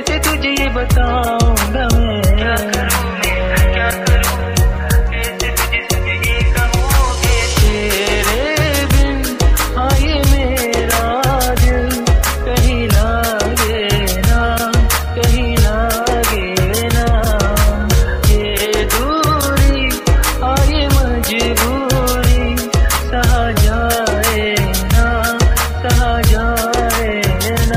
कैसे तुझे ये बताऊंगा मैं, क्या करूं मैं, क्या करूं, कैसे तुझे ये कहूं कि तेरे बिन हाँ ये मेरा दिल कहीं लागे ना, कहीं लागे ना। ये दूरी हाँ ये मजबूरी सहा जाए ना, सहा जाए ना।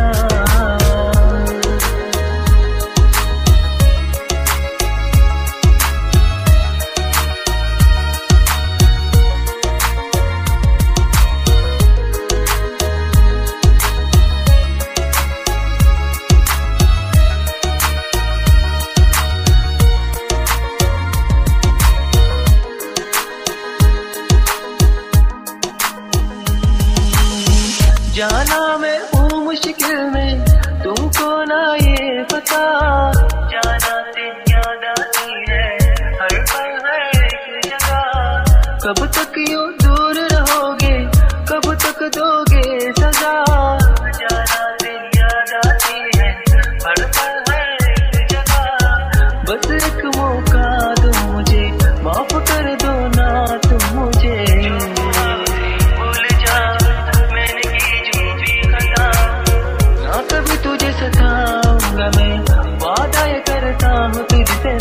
जाना मैं हूँ मुश्किल में, तुमको ना ये पता, जाना तेरी याद आती है हर पल हर एक जगह। कब तक यूं दूर रहोगे, कब तक दोगे सजा, जाना तेरी याद आती है हर पल हर एक जगह। बस एक मौका दो मुझे, माफ कर दो ना तुम मुझे, सताऊंगा मैं, वादा ये करता हूँ तुझसे